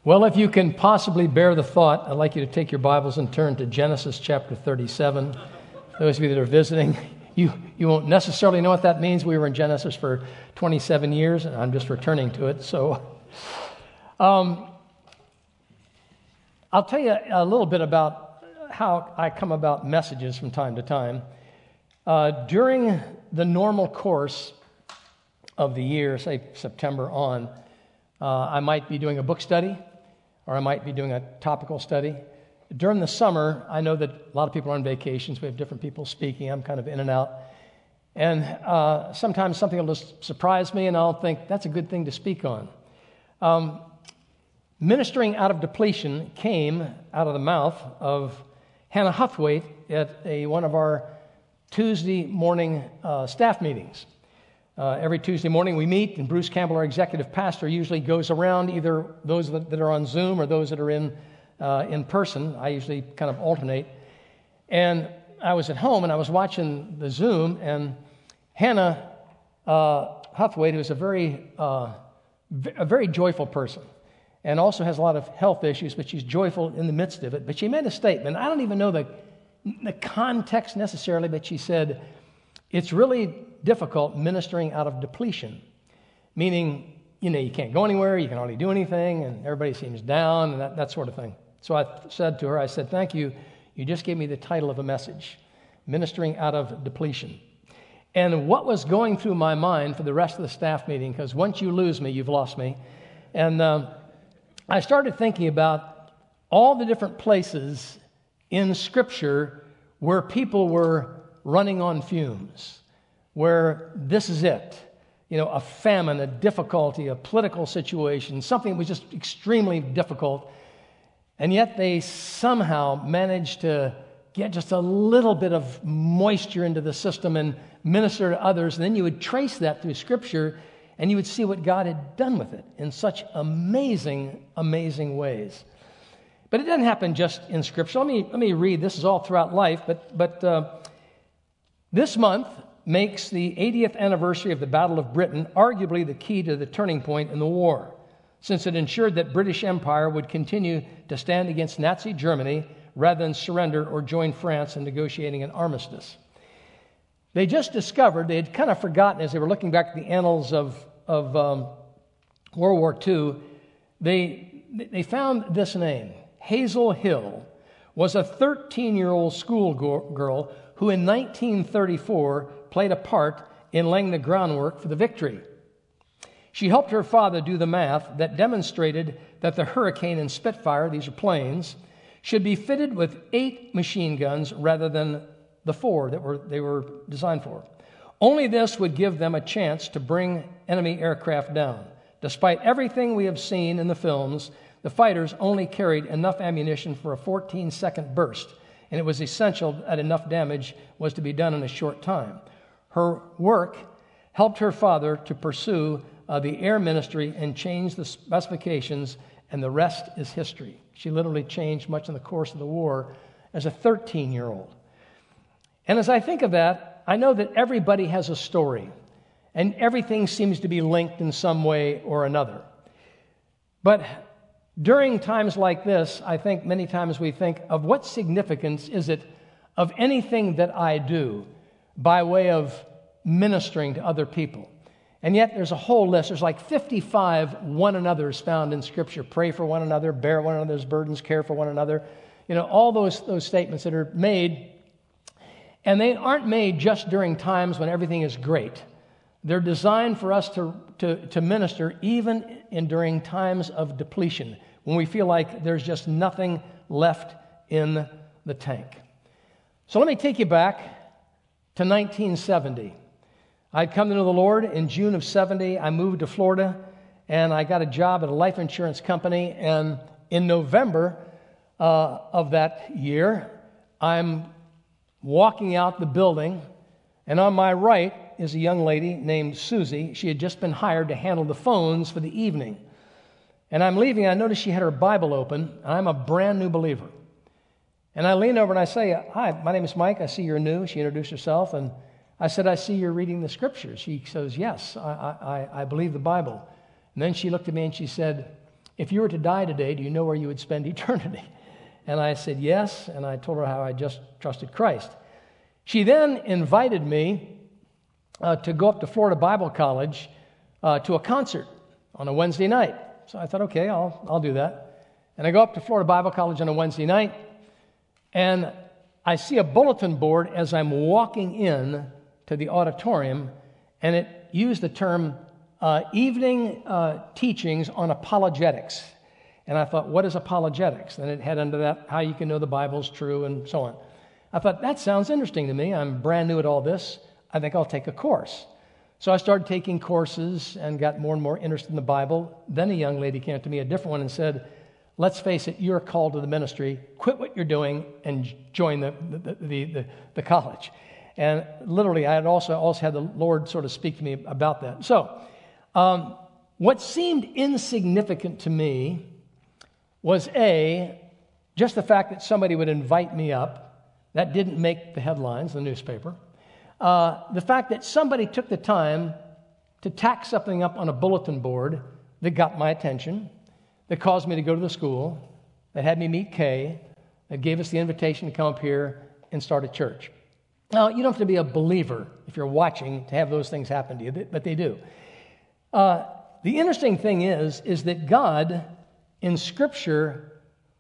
Well, if you can possibly bear the thought, I'd like you to take your Bibles and turn to Genesis chapter 37. Those of you that are visiting, you won't necessarily know what that means. We were in Genesis for 27 years, and I'm just returning to it. So I'll tell you a little bit about how I come about messages from time to time. During the normal course of the year, say September on, I might be doing a book study, or I might be doing a topical study. During the summer, I know that a lot of people are on vacations. We have different people speaking. I'm kind of in and out. And sometimes something will just surprise me, and I'll think, that's a good thing to speak on. Ministering out of depletion came out of the mouth of Hannah Huthwaite at one of our Tuesday morning staff meetings. Every Tuesday morning we meet, and Bruce Campbell, our executive pastor, usually goes around either those that are on Zoom or those that are in person. I usually kind of alternate. And I was at home, and I was watching the Zoom, and Hannah Huthwaite, who's a very joyful person, and also has a lot of health issues, but she's joyful in the midst of it. But she made a statement. I don't even know the context necessarily, but she said, it's really difficult ministering out of depletion, meaning, you can't go anywhere, you can hardly do anything, and everybody seems down, and that sort of thing. So I said to her, thank you. You just gave me the title of a message, Ministering Out of Depletion. And what was going through my mind for the rest of the staff meeting, because once you lose me, you've lost me, and I started thinking about all the different places in Scripture where people were running on fumes, where this is it, a famine, a difficulty, a political situation, something that was just extremely difficult, and yet they somehow managed to get just a little bit of moisture into the system and minister to others, and then you would trace that through Scripture, and you would see what God had done with it in such amazing, amazing ways. But it doesn't happen just in Scripture. Let me read. This is all throughout life, but this month makes the 80th anniversary of the Battle of Britain arguably the key to the turning point in the war, since it ensured that British Empire would continue to stand against Nazi Germany rather than surrender or join France in negotiating an armistice. They just discovered, they had kind of forgotten as they were looking back at the annals of World War II, they found this name. Hazel Hill was a 13-year-old schoolgirl who in 1934 played a part in laying the groundwork for the victory. She helped her father do the math that demonstrated that the Hurricane and Spitfire, these are planes, should be fitted with 8 machine guns rather than the 4 that they were designed for. Only this would give them a chance to bring enemy aircraft down. Despite everything we have seen in the films, the fighters only carried enough ammunition for a 14-second burst, and it was essential that enough damage was to be done in a short time. Her work helped her father to pursue the air ministry and change the specifications, and the rest is history. She literally changed much in the course of the war as a 13-year-old. And as I think of that, I know that everybody has a story, and everything seems to be linked in some way or another. But during times like this, I think many times we think of what significance is it of anything that I do by way of ministering to other people. And yet there's a whole list. There's like 55 one another's found in Scripture. Pray for one another, bear one another's burdens, care for one another. All those statements that are made. And they aren't made just during times when everything is great. They're designed for us to minister even during times of depletion, when we feel like there's just nothing left in the tank. So let me take you back to 1970. I'd come to know the Lord in June of 70. I moved to Florida, and I got a job at a life insurance company. And in November of that year, I'm walking out the building, and on my right is a young lady named Susie. She had just been hired to handle the phones for the evening. And I'm leaving, I noticed she had her Bible open, and I'm a brand new believer. And I lean over and I say, "Hi, my name is Mike. I see you're new." She introduced herself, and I said, "I see you're reading the Scriptures." She says, "Yes, I believe the Bible." And then she looked at me and she said, if you were to die today, do you know where you would spend eternity? And I said, yes, and I told her how I just trusted Christ. She then invited me to go up to Florida Bible College to a concert on a Wednesday night. So I thought, okay, I'll do that. And I go up to Florida Bible College on a Wednesday night, and I see a bulletin board as I'm walking in to the auditorium, and it used the term evening teachings on apologetics. And I thought, what is apologetics? And it had under that how you can know the Bible's true and so on. I thought, that sounds interesting to me. I'm brand new at all this. I think I'll take a course. So I started taking courses and got more and more interested in the Bible. Then a young lady came to me, a different one, and said, let's face it, you're called to the ministry. Quit what you're doing and join the college. And literally, I had also had the Lord sort of speak to me about that. So what seemed insignificant to me was just the fact that somebody would invite me up. That didn't make the headlines in the newspaper. The fact that somebody took the time to tack something up on a bulletin board that got my attention, that caused me to go to the school, that had me meet Kay, that gave us the invitation to come up here and start a church. Now, you don't have to be a believer if you're watching to have those things happen to you, but they do. The interesting thing is that God in Scripture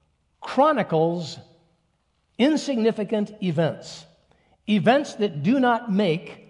chronicles insignificant events that do not make,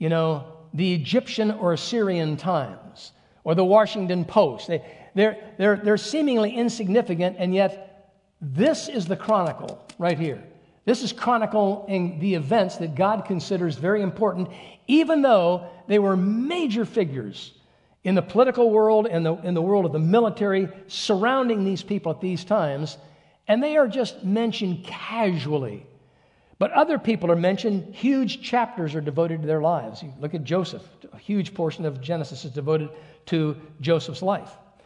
the Egyptian or Assyrian Times or the Washington Post. They're seemingly insignificant, and yet this is the chronicle right here. This is chronicling the events that God considers very important, even though they were major figures in the political world and in the world of the military surrounding these people at these times, and they are just mentioned casually. But other people are mentioned. Huge chapters are devoted to their lives. You look at Joseph. A huge portion of Genesis is devoted to Joseph's life.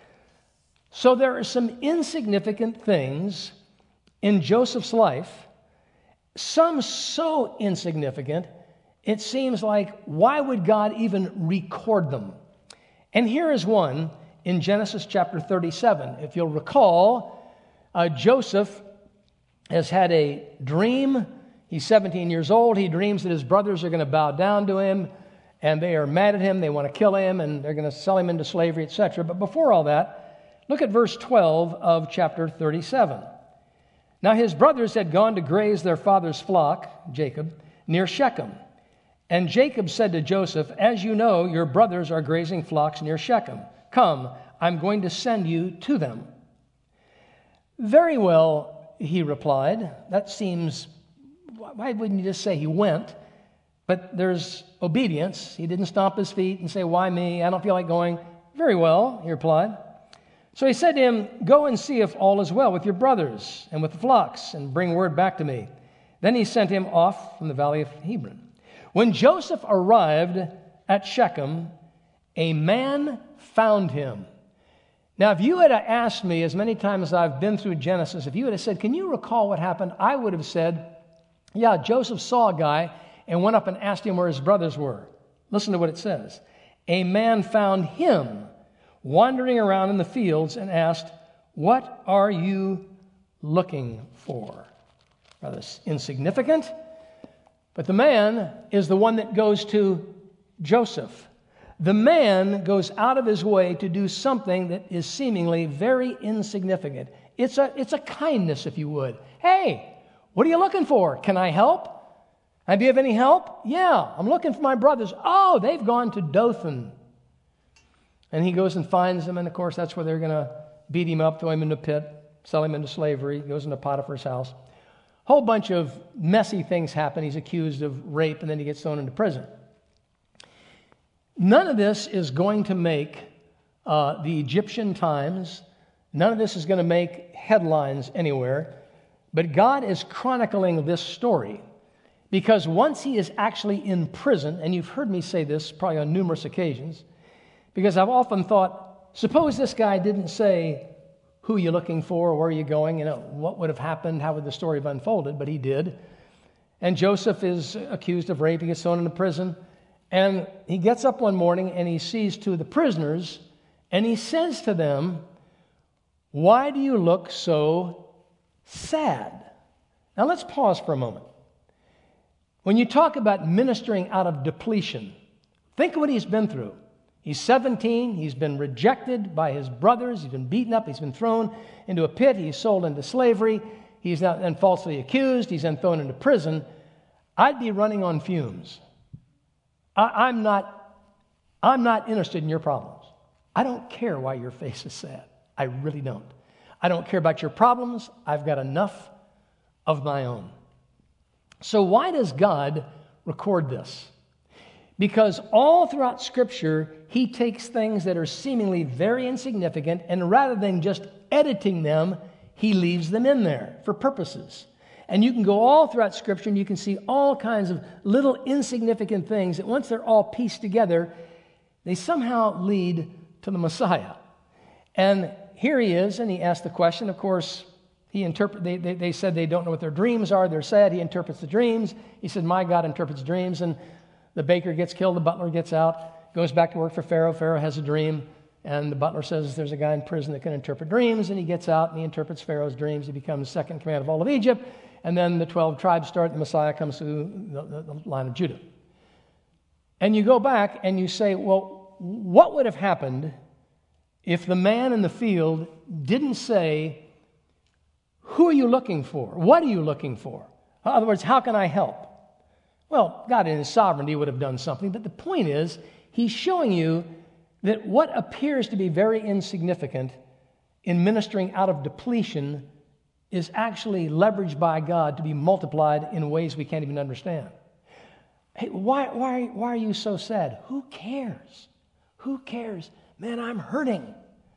So there are some insignificant things in Joseph's life, some so insignificant, it seems like, why would God even record them? And here is one in Genesis chapter 37. If you'll recall, Joseph has had a dream. He's 17 years old. He dreams that his brothers are going to bow down to him, and they are mad at him. They want to kill him, and they're going to sell him into slavery, etc. But before all that, look at verse 12 of chapter 37. Now his brothers had gone to graze their father's flock, Jacob, near Shechem. And Jacob said to Joseph, as you know, your brothers are grazing flocks near Shechem. Come, I'm going to send you to them. Very well, he replied. That seems, why wouldn't you just say he went? But there's obedience. He didn't stomp his feet and say, why me? I don't feel like going. Very well, he replied. So he said to him, go and see if all is well with your brothers and with the flocks, and bring word back to me. Then he sent him off from the valley of Hebron. When Joseph arrived at Shechem, a man found him. Now, if you had asked me, as many times as I've been through Genesis, if you had said, can you recall what happened? I would have said, yeah, Joseph saw a guy and went up and asked him where his brothers were. Listen to what it says. A man found him wandering around in the fields and asked, what are you looking for? Rather insignificant. But the man is the one that goes to Joseph. The man goes out of his way to do something that is seemingly very insignificant. It's a kindness, if you would. Hey, what are you looking for? Can I help? Do you have any help? Yeah, I'm looking for my brothers. Oh, they've gone to Dothan. And he goes and finds them, and of course that's where they're going to beat him up, throw him in the pit, sell him into slavery. He goes into Potiphar's house. Whole bunch of messy things happen. He's accused of rape, and then he gets thrown into prison. None of this is going to make the Egyptian Times. None of this is going to make headlines anywhere. But God is chronicling this story because once he is actually in prison, and you've heard me say this probably on numerous occasions, because I've often thought, suppose this guy didn't say, who are you looking for? Where are you going? What would have happened? How would the story have unfolded? But he did. And Joseph is accused of rape. He gets thrown into prison. And he gets up one morning and he sees two of the prisoners and he says to them, why do you look so sad? Now let's pause for a moment. When you talk about ministering out of depletion, think of what he's been through. He's 17. He's been rejected by his brothers. He's been beaten up. He's been thrown into a pit. He's sold into slavery. He's now then falsely accused. He's then thrown into prison. I'd be running on fumes. I'm not interested in your problems. I don't care why your face is sad. I really don't. I don't care about your problems. I've got enough of my own. So why does God record this? Because all throughout Scripture, he takes things that are seemingly very insignificant, and rather than just editing them, he leaves them in there for purposes. And you can go all throughout Scripture and you can see all kinds of little insignificant things that once they're all pieced together, they somehow lead to the Messiah. And here he is, and he asked the question. Of course, they said they don't know what their dreams are. They're sad. He interprets the dreams. He said, my God interprets dreams. And the baker gets killed. The butler gets out, goes back to work for Pharaoh. Pharaoh has a dream. And the butler says there's a guy in prison that can interpret dreams. And he gets out and he interprets Pharaoh's dreams. He becomes second in command of all of Egypt. And then the 12 tribes start. The Messiah comes through the line of Judah. And you go back and you say, well, what would have happened if the man in the field didn't say, who are you looking for? What are you looking for? In other words, how can I help? Well, God in his sovereignty would have done something. But the point is, he's showing you that what appears to be very insignificant in ministering out of depletion is actually leveraged by God to be multiplied in ways we can't even understand. Hey, why are you so sad? Who cares? Who cares? Man, I'm hurting.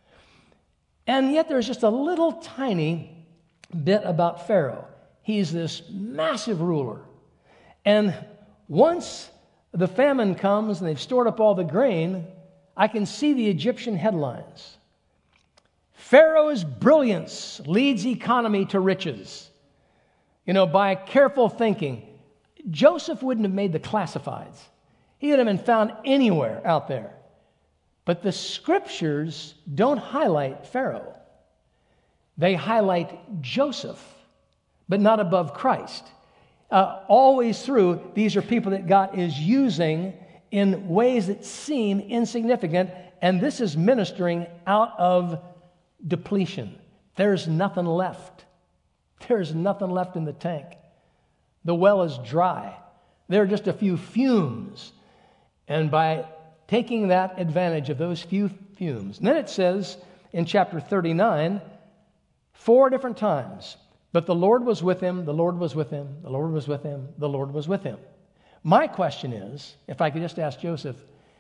And yet there's just a little tiny bit about Pharaoh. He's this massive ruler. And once the famine comes and they've stored up all the grain, I can see the Egyptian headlines. Pharaoh's brilliance leads economy to riches. By careful thinking. Joseph wouldn't have made the classifieds. He would have been found anywhere out there. But the Scriptures don't highlight Pharaoh. They highlight Joseph, but not above Christ. Always through, these are people that God is using in ways that seem insignificant, and this is ministering out of depletion. There's nothing left. There's nothing left in the tank. The well is dry. There are just a few fumes. And by taking that advantage of those few fumes, and then it says in chapter 39, 4 different times, but the Lord was with him, the Lord was with him, the Lord was with him, the Lord was with him. My question is, if I could just ask Joseph,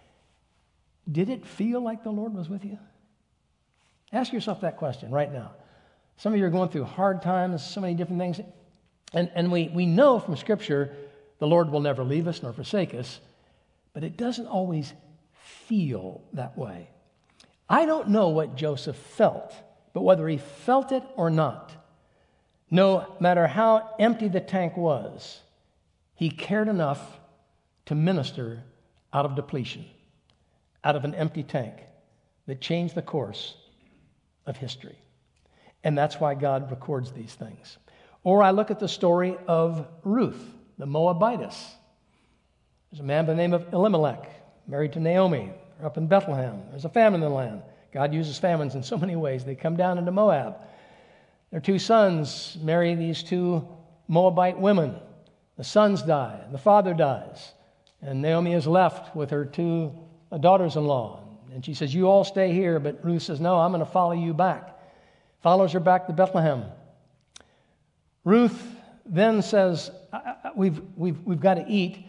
did it feel like the Lord was with you? Ask yourself that question right now. Some of you are going through hard times, so many different things. And we know from Scripture the Lord will never leave us nor forsake us, but it doesn't always feel that way. I don't know what Joseph felt, but whether he felt it or not, no matter how empty the tank was, he cared enough to minister out of depletion, out of an empty tank that changed the course of history. And that's why God records these things. Or I look at the story of Ruth, the Moabitess. There's a man by the name of Elimelech, married to Naomi. They're up in Bethlehem. There's a famine in the land. God uses famines in so many ways. They come down into Moab. Their 2 sons marry these 2 Moabite women. The sons die, and the father dies. And Naomi is left with her 2 daughters-in-law. And she says, you all stay here. But Ruth says, no, I'm going to follow you back. Follows her back to Bethlehem. Ruth then says, we've got to eat.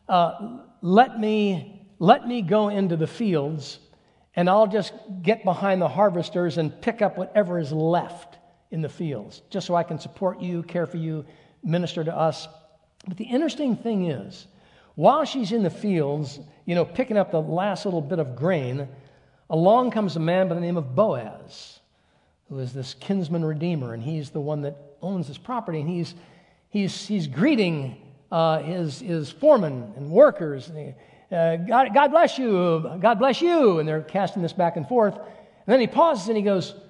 Let me go into the fields, and I'll just get behind the harvesters and pick up whatever is left in the fields, just so I can support you, care for you, minister to us. But the interesting thing is, while she's in the fields, picking up the last little bit of grain, along comes a man by the name of Boaz, who is this kinsman redeemer, and he's the one that owns this property, and he's greeting his foremen and workers. And God bless you, God bless you, and they're casting this back and forth. And then he pauses and he goes,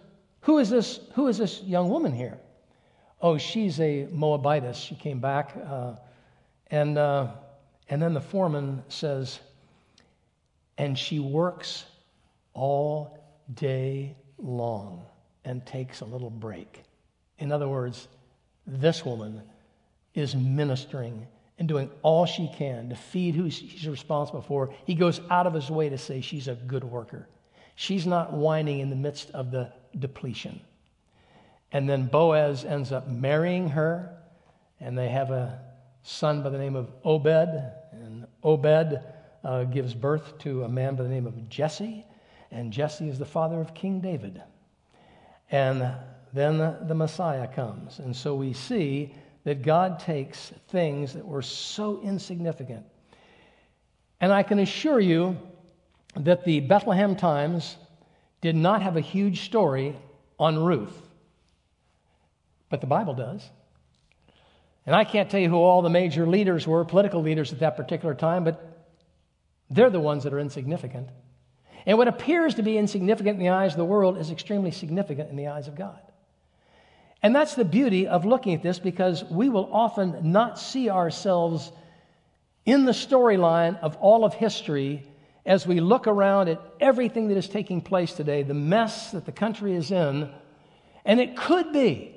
Who is this young woman here? Oh, she's a Moabitess. She came back. And then the foreman says, and she works all day long and takes a little break. In other words, this woman is ministering and doing all she can to feed who she's responsible for. He goes out of his way to say she's a good worker. She's not whining in the midst of the depletion. And then Boaz ends up marrying her, and they have a son by the name of Obed, and Obed gives birth to a man by the name of Jesse, and Jesse is the father of King David. And then the Messiah comes. And so we see that God takes things that were so insignificant. And I can assure you that the Bethlehem Times did not have a huge story on Ruth, but the Bible does. And I can't tell you who all the major leaders were, political leaders at that particular time, but they're the ones that are insignificant. And what appears to be insignificant in the eyes of the world is extremely significant in the eyes of God. And that's the beauty of looking at this, because we will often not see ourselves in the storyline of all of history as we look around at everything that is taking place today, the mess that the country is in. And it could be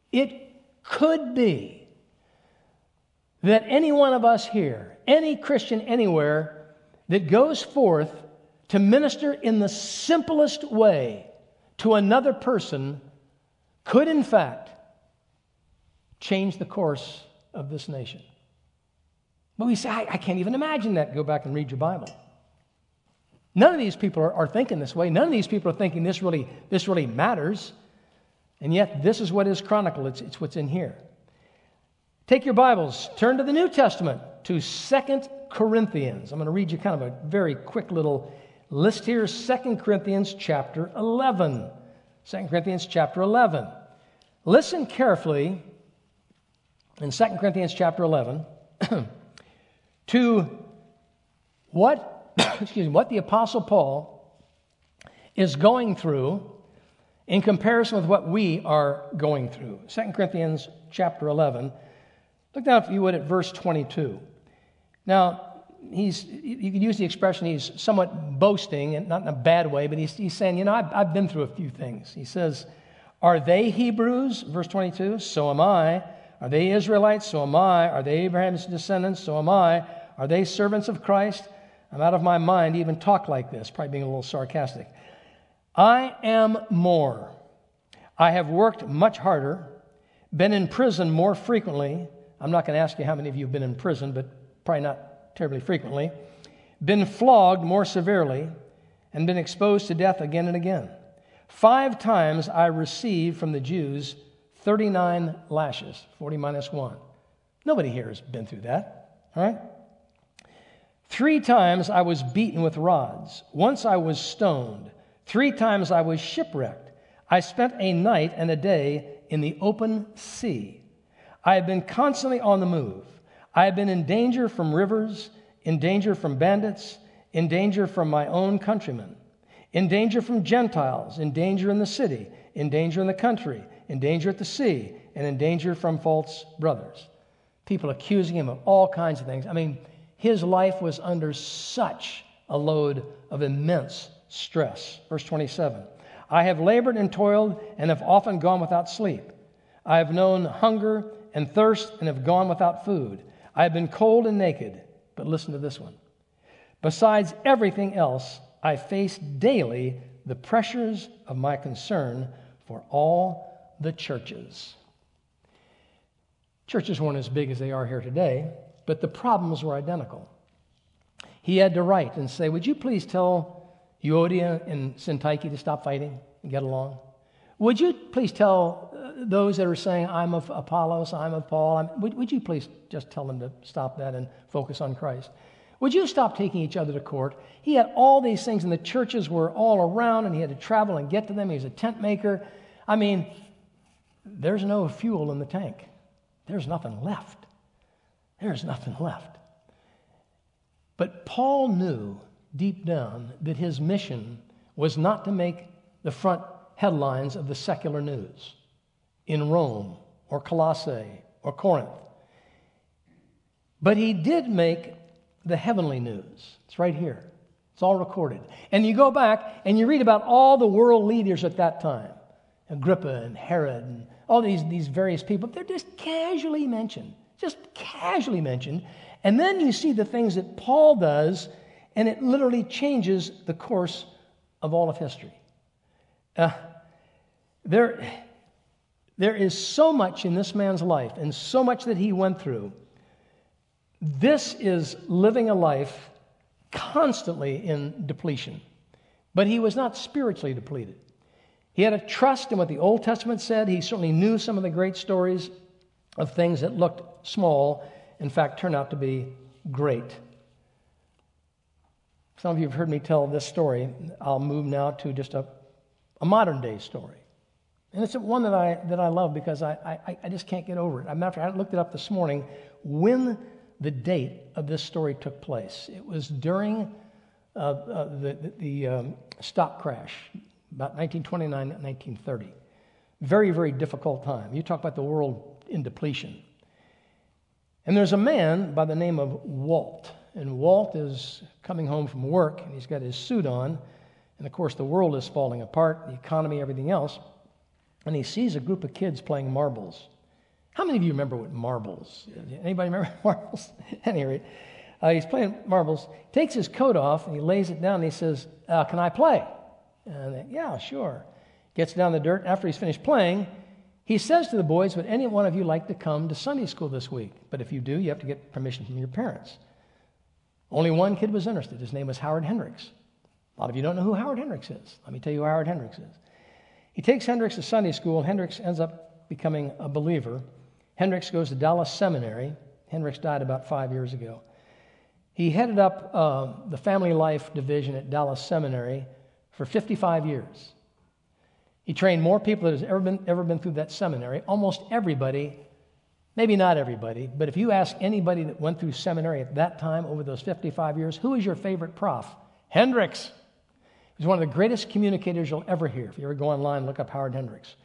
that any one of us here, any Christian anywhere that goes forth to minister in the simplest way to another person could, in fact, change the course of this nation. But we say, I can't even imagine that. Go back and read your Bible. None of these people are thinking this way. None of these people are thinking this really matters. And yet, this is what is chronicled. It's what's in here. Take your Bibles, turn to the New Testament, to 2 Corinthians. I'm going to read you kind of a very quick little list here. 2 Corinthians chapter 11. 2 Corinthians chapter 11. Listen carefully in 2 Corinthians chapter 11 to what the Apostle Paul is going through in comparison with what we are going through. 2 Corinthians chapter 11. Look down, if you would, at verse 22. Now, you could use the expression he's somewhat boasting, and not in a bad way, but he's saying, I've been through a few things. He says, are they Hebrews? Verse 22, so am I. Are they Israelites? So am I. Are they Abraham's descendants? So am I. Are they servants of Christ? I'm out of my mind to even talk like this, probably being a little sarcastic. I am more. I have worked much harder, been in prison more frequently. I'm not going to ask you how many of you have been in prison, but probably not terribly frequently. Been flogged more severely, and been exposed to death again and again. 5 times I received from the Jews 39 lashes, 40 minus 1. Nobody here has been through that, all right? 3 times I was beaten with rods. Once I was stoned. 3 times I was shipwrecked. I spent a night and a day in the open sea. I have been constantly on the move. I have been in danger from rivers, in danger from bandits, in danger from my own countrymen, in danger from Gentiles, in danger in the city, in danger in the country, in danger at the sea, and in danger from false brothers. People accusing him of all kinds of things. I mean, his life was under such a load of immense stress. Verse 27, I have labored and toiled and have often gone without sleep. I have known hunger and thirst and have gone without food. I have been cold and naked. But listen to this one. Besides everything else, I face daily the pressures of my concern for all the churches. Churches weren't as big as they are here today, but the problems were identical. He had to write and say, would you please tell Euodia and Syntyche to stop fighting and get along? Would you please tell those that are saying, I'm of Apollos, I'm of Paul, would you please just tell them to stop that and focus on Christ? Would you stop taking each other to court? He had all these things, and the churches were all around, and he had to travel and get to them. He was a tent maker. I mean, there's no fuel in the tank. There's nothing left. There's nothing left. But Paul knew deep down that his mission was not to make the front headlines of the secular news in Rome or Colossae or Corinth. But he did make the heavenly news. It's right here. It's all recorded. And you go back and you read about all the world leaders at that time. Agrippa and Herod and all these various people. They're just casually mentioned. Just casually mentioned. And then you see the things that Paul does, and it literally changes the course of all of history. There is so much in this man's life and so much that he went through. This is living a life constantly in depletion. But he was not spiritually depleted. He had a trust in what the Old Testament said. He certainly knew some of the great stories of things that looked small, in fact, turned out to be great. Some of you have heard me tell this story. I'll move now to just a modern day story. And it's one that I love because I just can't get over it. I looked it up this morning when the date of this story took place. It was during the stock crash, about 1929, 1930. Very, very difficult time. You talk about the world in depletion. And there's a man by the name of Walt. And Walt is coming home from work, and he's got his suit on. And, of course, the world is falling apart, the economy, everything else. And he sees a group of kids playing marbles. How many of you remember what marbles? Anybody remember marbles? At any rate, he's playing marbles, takes his coat off, and he lays it down, and he says, can I play? And they, yeah, sure. Gets down the dirt. After he's finished playing, he says to the boys, would any one of you like to come to Sunday school this week? But if you do, you have to get permission from your parents. Only one kid was interested. His name was Howard Hendricks. A lot of you don't know who Howard Hendricks is. Let me tell you who Howard Hendricks is. He takes Hendricks to Sunday school. Hendricks ends up becoming a believer. Hendricks goes to Dallas Seminary. Hendricks died about 5 years ago. He headed up the family life division at Dallas Seminary for 55 years. He trained more people that has ever been through that seminary. Almost everybody, maybe not everybody, but if you ask anybody that went through seminary at that time over those 55 years, who is your favorite prof? Hendricks. He's one of the greatest communicators you'll ever hear. If you ever go online and look up Howard Hendricks.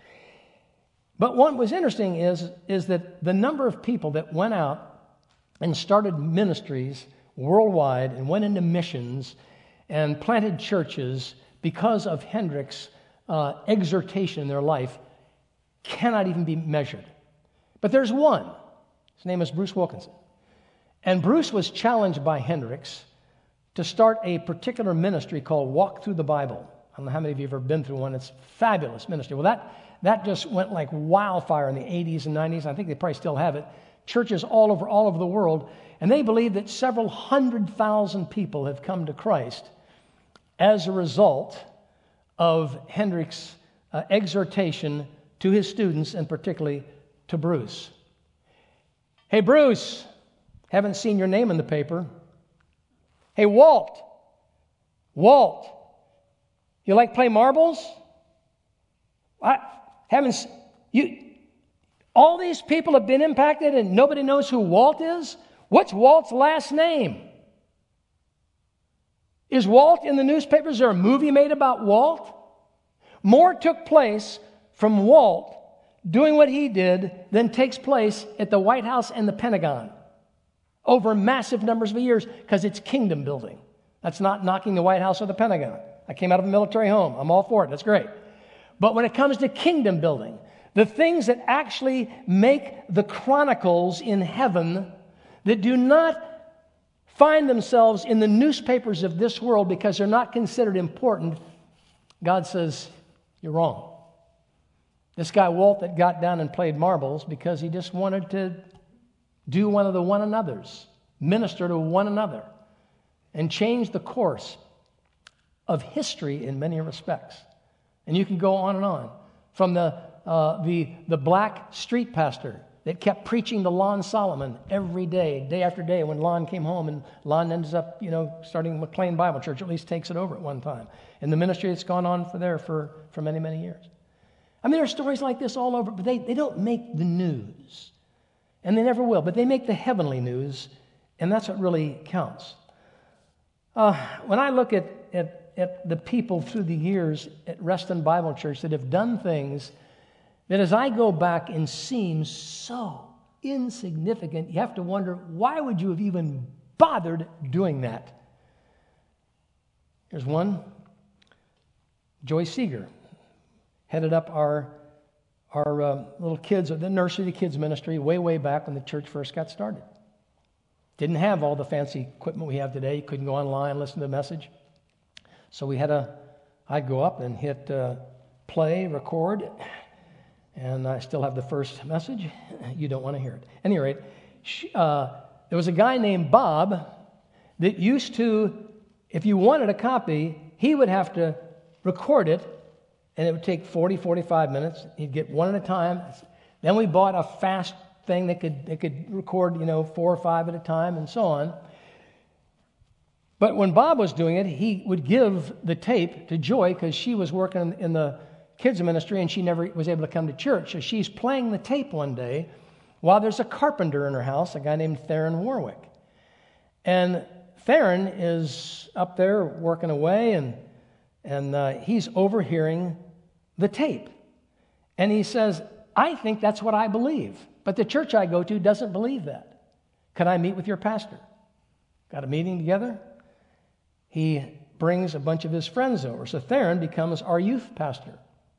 But what was interesting is that the number of people that went out and started ministries worldwide and went into missions and planted churches because of Hendricks' exhortation in their life cannot even be measured. But there's one. His name is Bruce Wilkinson. And Bruce was challenged by Hendricks to start a particular ministry called Walk Through the Bible. I don't know how many of you have ever been through one. It's a fabulous ministry. Well, that just went like wildfire in the 80s and 90s. I think they probably still have it. Churches all over the world. And they believe that several 100,000 people have come to Christ as a result of Hendricks' exhortation to his students, and particularly to Bruce. Hey, Bruce, haven't seen your name in the paper. Hey, Walt, you like play marbles? I haven't. All these people have been impacted, and nobody knows who Walt is. What's Walt's last name? Is Walt in the newspapers? Is there a movie made about Walt? More took place from Walt doing what he did than takes place at the White House and the Pentagon over massive numbers of years, because it's kingdom building. That's not knocking the White House or the Pentagon. I came out of a military home. I'm all for it. That's great. But when it comes to kingdom building, the things that actually make the chronicles in heaven that do not find themselves in the newspapers of this world because they're not considered important, God says, you're wrong. This guy Walt that got down and played marbles because he just wanted to do one of the one another's, minister to one another, and change the course of history in many respects. And you can go on, from the black street pastor that kept preaching to Lon Solomon every day, day after day. When Lon came home, and Lon ends up, starting McLean Bible Church, at least takes it over at one time. And the ministry that's gone on for many, many years. I mean, there are stories like this all over, but they don't make the news. And they never will, but they make the heavenly news, and that's what really counts. When I look at at the people through the years at Reston Bible Church that have done things that as I go back and seem so insignificant, you have to wonder, why would you have even bothered doing that? Here's one. Joy Seeger headed up our little kids, the nursery to kids ministry way back when the church first got started. Didn't have all the fancy equipment we have today. You couldn't go online and listen to the message. So I'd go up and hit play, record, and I still have the first message. You don't want to hear it. At any rate, there was a guy named Bob that used to, if you wanted a copy, he would have to record it, and it would take 40, 45 minutes. He'd get one at a time. Then we bought a fast thing that could record, 4 or 5 at a time, and so on. But when Bob was doing it, he would give the tape to Joy because she was working in the kids ministry and she never was able to come to church. So she's playing the tape one day while there's a carpenter in her house, a guy named Theron Warwick. And Theron is up there working away, and he's overhearing the tape. And he says, I think that's what I believe, but the church I go to doesn't believe that. Could I meet with your pastor? Got a meeting together? He brings a bunch of his friends over. So Theron becomes our youth pastor.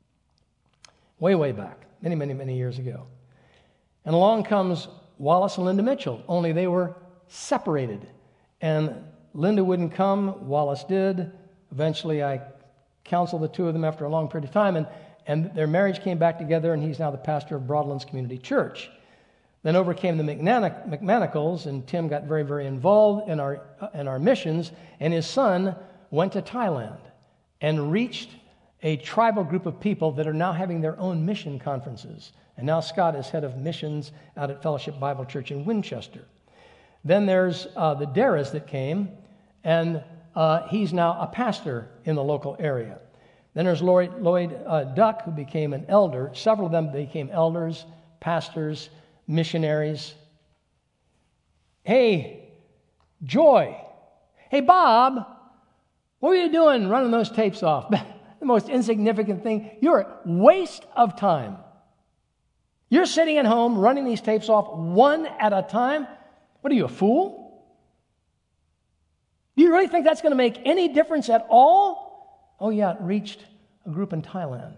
Way back, many years ago. And along comes Wallace and Linda Mitchell, only they were separated. And Linda wouldn't come, Wallace did. Eventually I counseled the two of them after a long period of time, and their marriage came back together, and he's now the pastor of Broadlands Community Church. Then over came the McManacles, and Tim got very involved in our missions, and his son went to Thailand and reached a tribal group of people that are now having their own mission conferences. And now Scott is head of missions out at Fellowship Bible Church in Winchester. Then there's the Darras that came, and he's now a pastor in the local area. Then there's Lloyd Duck, who became an elder. Several of them became elders, pastors, missionaries. Hey, Joy. Hey, Bob, what were you doing running those tapes off? The most insignificant thing. You're a waste of time. You're sitting at home running these tapes off one at a time. What are you, a fool? Do you really think that's going to make any difference at all? Oh yeah, it reached a group in Thailand.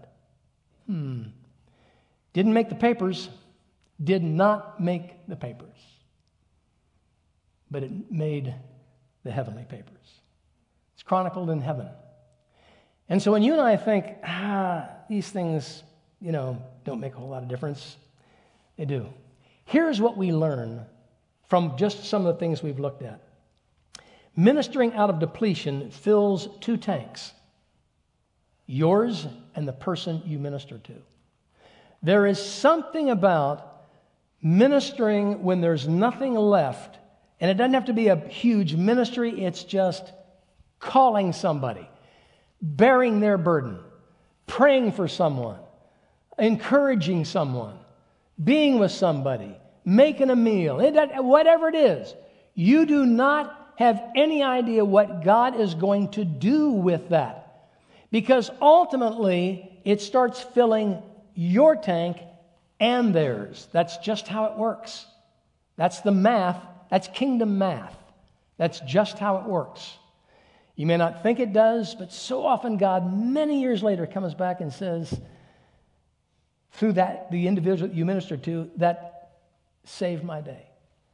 Didn't make the papers. Did not make the papers. But it made the heavenly papers. It's chronicled in heaven. And so when you and I think, these things, don't make a whole lot of difference, they do. Here's what we learn from just some of the things we've looked at. Ministering out of depletion fills 2 tanks, yours and the person you minister to. There is something about ministering when there's nothing left, and it doesn't have to be a huge ministry, it's just calling somebody, bearing their burden, praying for someone, encouraging someone, being with somebody, making a meal, whatever it is. You do not have any idea what God is going to do with that, because ultimately it starts filling your tank and theirs. That's just how it works. That's the math. That's kingdom math. That's just how it works. You may not think it does, but so often God, many years later, comes back and says, through that, the individual that you ministered to, that saved my day.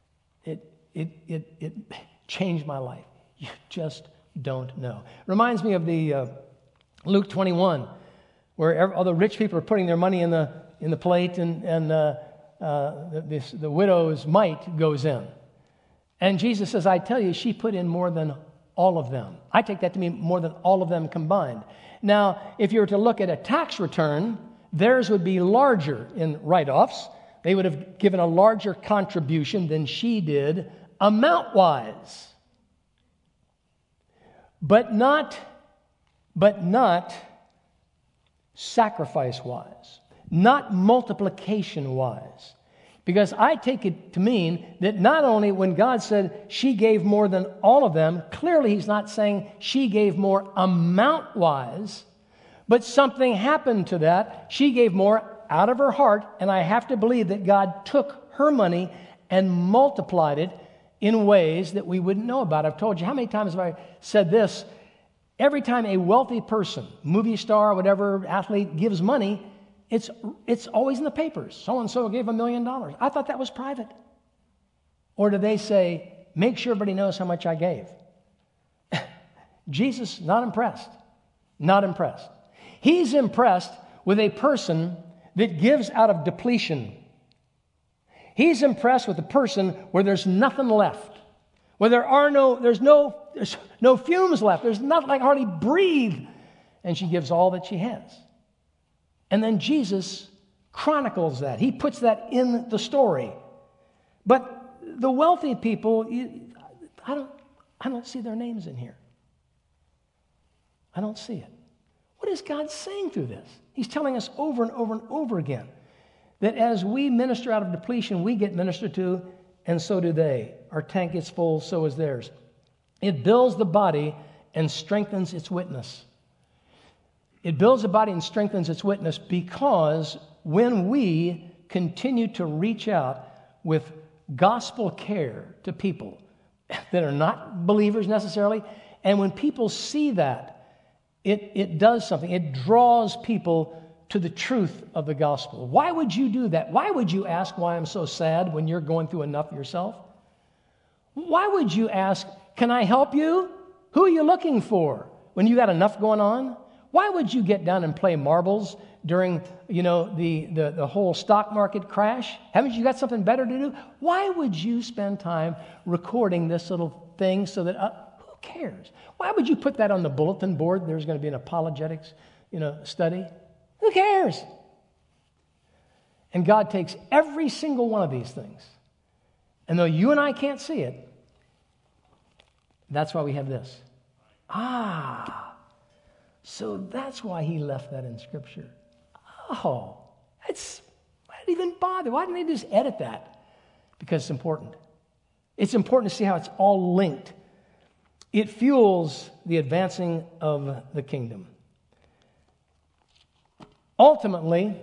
It changed my life. You just don't know. Reminds me of the Luke 21, where all the rich people are putting their money in the plate, and the widow's mite goes in. And Jesus says, I tell you, she put in more than all of them. I take that to mean more than all of them combined. Now, if you were to look at a tax return, theirs would be larger in write-offs. They would have given a larger contribution than she did, amount-wise. But not sacrifice-wise, not multiplication-wise. Because I take it to mean that not only when God said she gave more than all of them, clearly he's not saying she gave more amount-wise, but something happened to that. She gave more out of her heart, and I have to believe that God took her money and multiplied it in ways that we wouldn't know about. I've told you, how many times have I said this? Every time a wealthy person, movie star, whatever, athlete, gives money, it's always in the papers. So-and-so gave $1 million. I thought that was private. Or do they say, make sure everybody knows how much I gave? Jesus, not impressed. Not impressed. He's impressed with a person that gives out of depletion. He's impressed with a person where there's nothing left, where there's no fumes left. There's nothing, like hardly breathe. And she gives all that she has. And then Jesus chronicles that. He puts that in the story. But the wealthy people, I don't see their names in here. I don't see it. What is God saying through this? He's telling us over and over and over again that as we minister out of depletion, we get ministered to, and so do they. Our tank gets full, so is theirs. It builds the body and strengthens its witness. It builds the body and strengthens its witness because when we continue to reach out with gospel care to people that are not believers necessarily, and when people see that, it does something. It draws people to the truth of the gospel. Why would you do that? Why would you ask why I'm so sad when you're going through enough yourself? Why would you ask, can I help you? Who are you looking for when you got enough going on? Why would you get down and play marbles during, the whole stock market crash? Haven't you got something better to do? Why would you spend time recording this little thing so that, who cares? Why would you put that on the bulletin board? There's going to be an apologetics, study. Who cares? And God takes every single one of these things. And though you and I can't see it, that's why we have this. So that's why he left that in Scripture. Why did he even bother? Why didn't they just edit that? Because it's important. It's important to see how it's all linked. It fuels the advancing of the kingdom. Ultimately,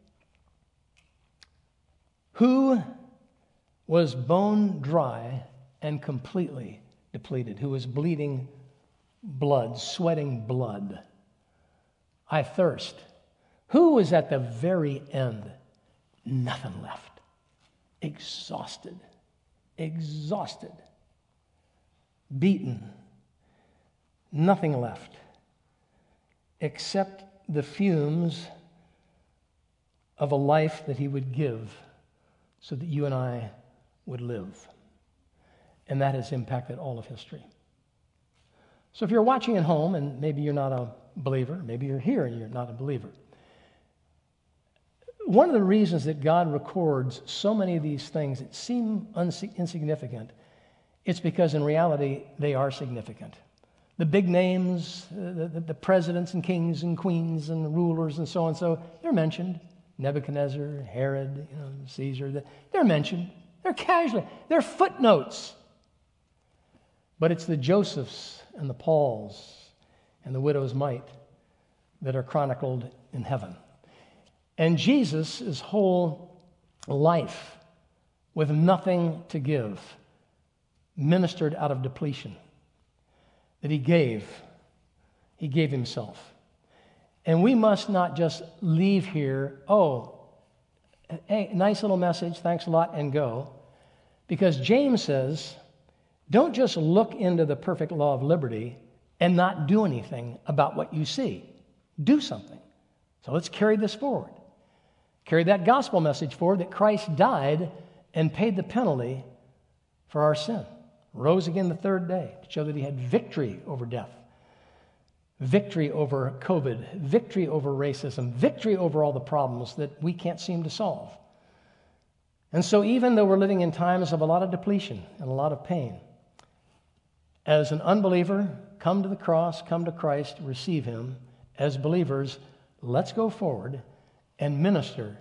who was bone dry and completely depleted, who was bleeding blood, sweating blood? I thirst. Who was at the very end? Nothing left. Exhausted. Beaten. Nothing left except the fumes of a life that he would give so that you and I would live. And that has impacted all of history. So if you're watching at home and maybe you're not a believer, maybe you're here and you're not a believer, one of the reasons that God records so many of these things that seem insignificant, it's because in reality they are significant. The big names, the presidents and kings and queens and rulers and so, they're mentioned. Nebuchadnezzar, Herod, Caesar, they're mentioned. They're casually, they're footnotes. But it's the Josephs and the Pauls and the widow's mite that are chronicled in heaven. And Jesus' whole life, with nothing to give, ministered out of depletion. That he gave himself. And we must not just leave here, hey, nice little message, thanks a lot, and go. Because James says, don't just look into the perfect law of liberty and not do anything about what you see. Do something. So let's carry this forward. Carry that gospel message forward that Christ died and paid the penalty for our sin. Rose again the third day to show that he had victory over death, victory over COVID, victory over racism, victory over all the problems that we can't seem to solve. And so even though we're living in times of a lot of depletion and a lot of pain, as an unbeliever, come to the cross, come to Christ, receive him. As believers, let's go forward and minister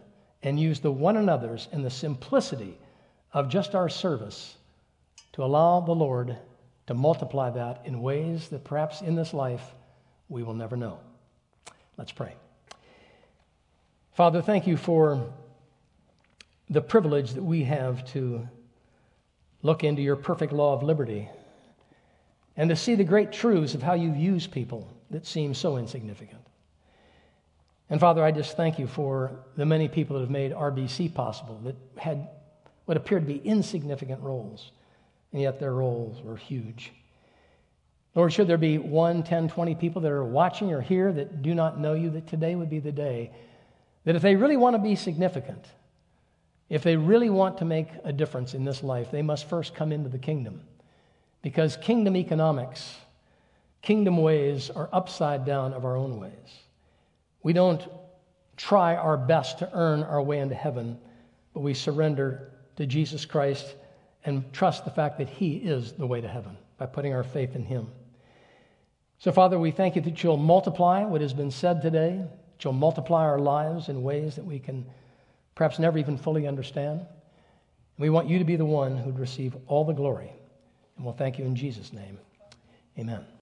and use the one another's and the simplicity of just our service to allow the Lord to multiply that in ways that perhaps in this life we will never know. Let's pray. Father, thank you for the privilege that we have to look into your perfect law of liberty and to see the great truths of how you've used people that seem so insignificant. And Father, I just thank you for the many people that have made RBC possible that had what appeared to be insignificant roles, and yet their roles were huge. Lord, should there be 1, 10, 20 people that are watching or here that do not know you, that today would be the day that if they really want to be significant, if they really want to make a difference in this life, they must first come into the kingdom. Because kingdom economics, kingdom ways are upside down of our own ways. We don't try our best to earn our way into heaven, but we surrender to Jesus Christ and trust the fact that he is the way to heaven by putting our faith in him. So, Father, we thank you that you'll multiply what has been said today, that you'll multiply our lives in ways that we can perhaps never even fully understand. And we want you to be the one who'd receive all the glory. And we'll thank you in Jesus' name. Amen.